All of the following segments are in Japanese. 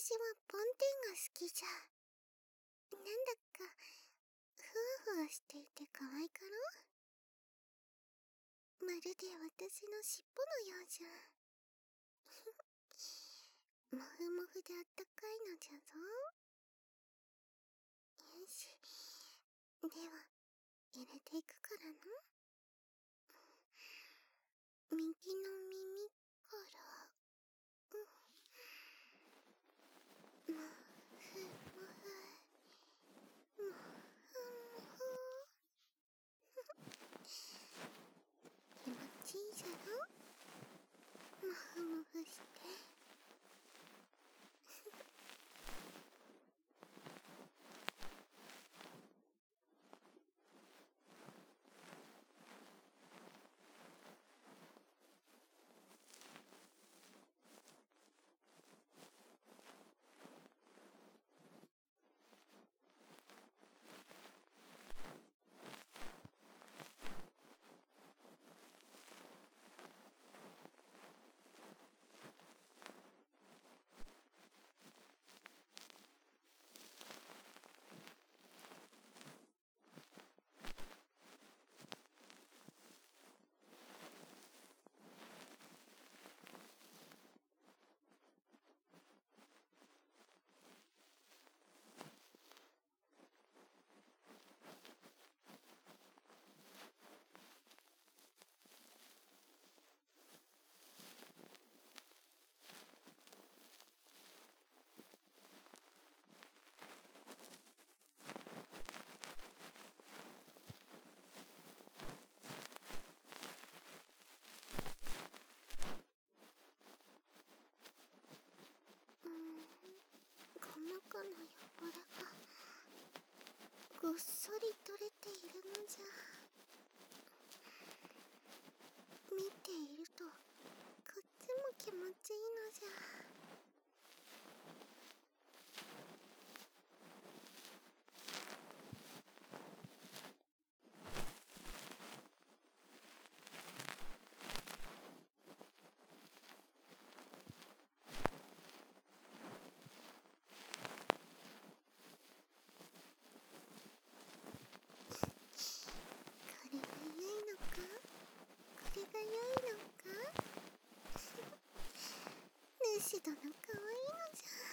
私は梵天が好きじゃ。なんだか、ふわふわしていて可愛いかろ？まるで私の尻尾のようじゃ。もふもふであったかいのじゃぞ。よし。では、入れていくからな。右の耳から、もふもふ、もふもふ。気持ちいいじゃろ？もふもふして。この子の汚れがごっそり取れているのじゃ。見ているとこっちも気持ちいいのじゃ。これが良いのか？これが良いのか？主殿可愛いのじゃ。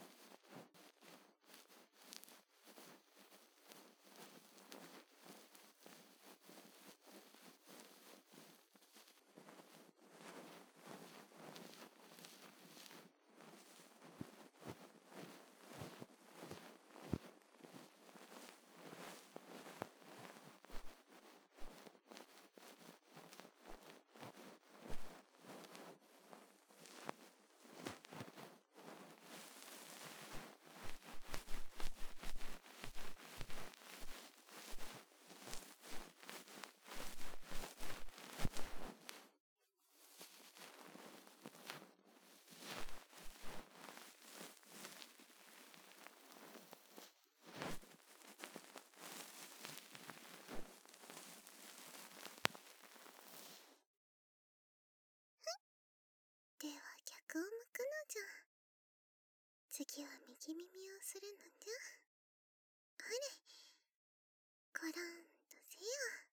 では逆を向くのじゃ。次は右耳をするのじゃ。ほれ、コロンとせよ。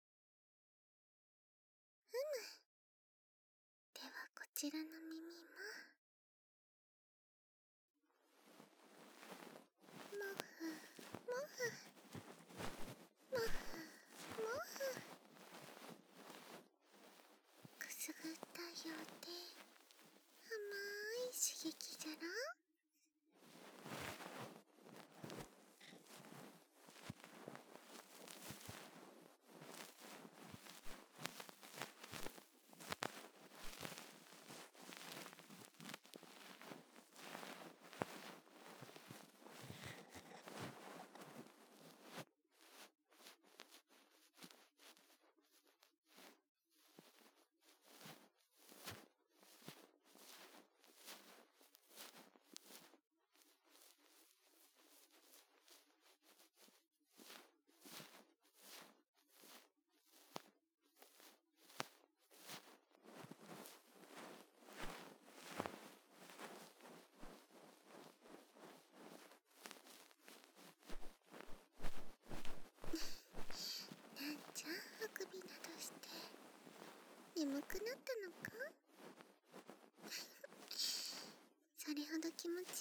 ではこちらの耳も。もふもふ、もふもふ。くすぐったいようで甘い刺激じゃろ。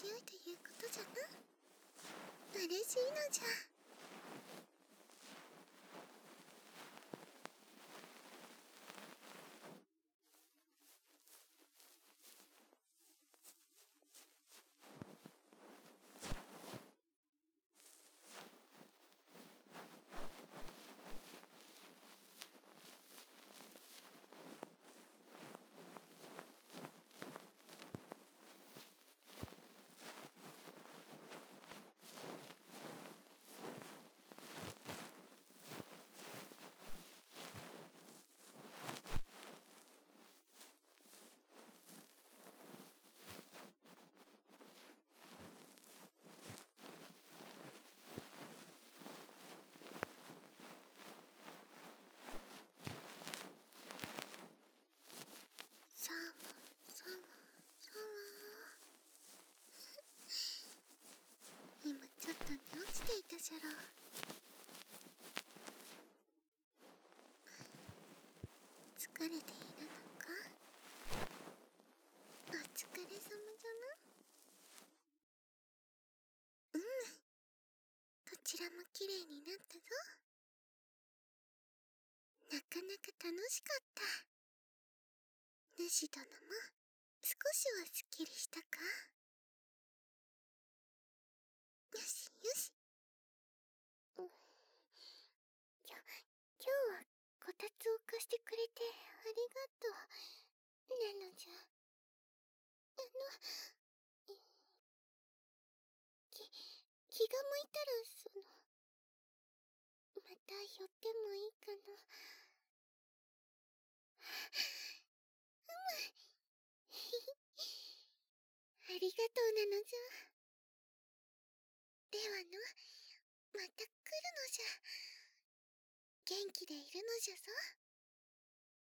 強いということじゃな。嬉しいのじゃ。サムサムサム。今ちょっと寝落ちていたじゃろ。疲れているのか。お疲れ様じゃな。うん、こちらも綺麗になったぞ。なかなか楽しかった。主殿も少しはすっきりしたか。よしよし。今日はこたつを貸してくれてありがとう。なのじゃ。気が向いたらまた寄ってもいいかな。ありがとうなのじゃ。ではの、また来るのじゃ。元気でいるのじゃぞ。